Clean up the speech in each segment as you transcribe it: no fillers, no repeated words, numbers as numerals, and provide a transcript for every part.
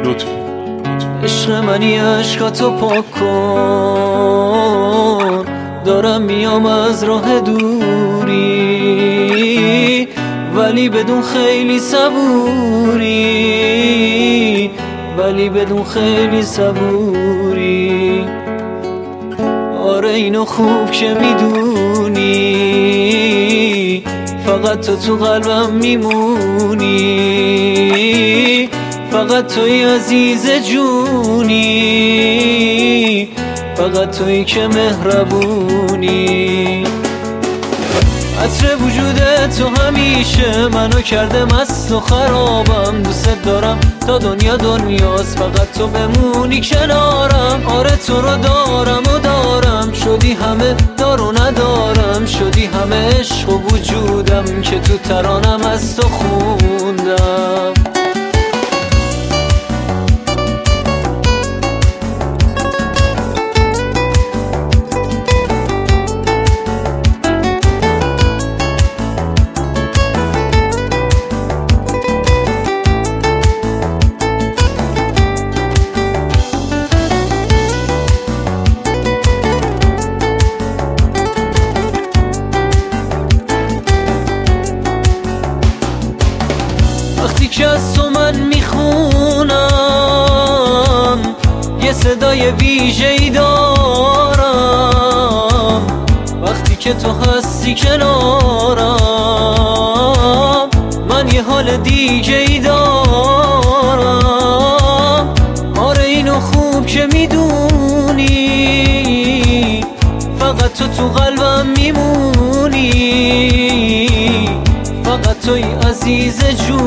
لطفی. عشق منی عشقاتو پاک کن، دارم میام از راه دوری، ولی بدون خیلی صبوری، ولی بدون خیلی صبوری. آره اینو خوب که میدونی، فقط تو قلبم میمونی، فقط توی عزیز جونی، فقط توی که مهربونی. عطر وجود تو همیشه منو کرده مست و خرابم، دوست دارم تا دنیا دنیاست، فقط تو بمونی کنارم. آره تو رو دارم و دارم، شدی همه دار و ندارم، شدی همه عشق و وجودم که تو ترانم از تو خوندم. وقتی که از تو من میخونم یه صدای ویژه‌ای دارم، وقتی که تو هستی کنارم من یه حال دیگه‌ای دارم. آره اینو خوب که میدونی، فقط تو قلبم میمونی، فقط توی عزیز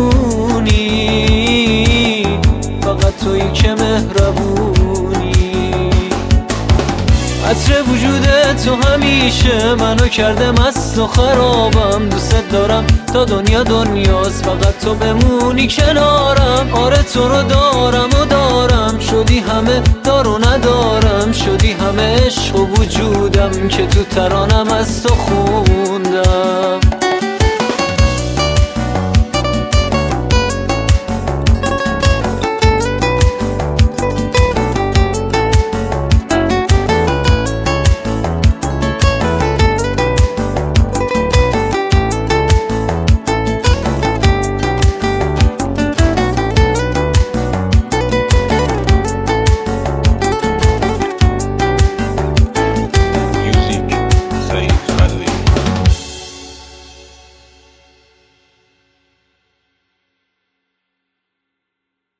جونی، فقط توی که مهربونی. عطر وجود تو همیشه منو کرده مست و خرابم، دوست دارم تا دنیا دنیاست، فقط تو بمونی کنارم. آره تو رو دارم و دارم، شدی همه دار و ندارم، شدی همه عشق و وجودم که تو ترانم از تو خوندم.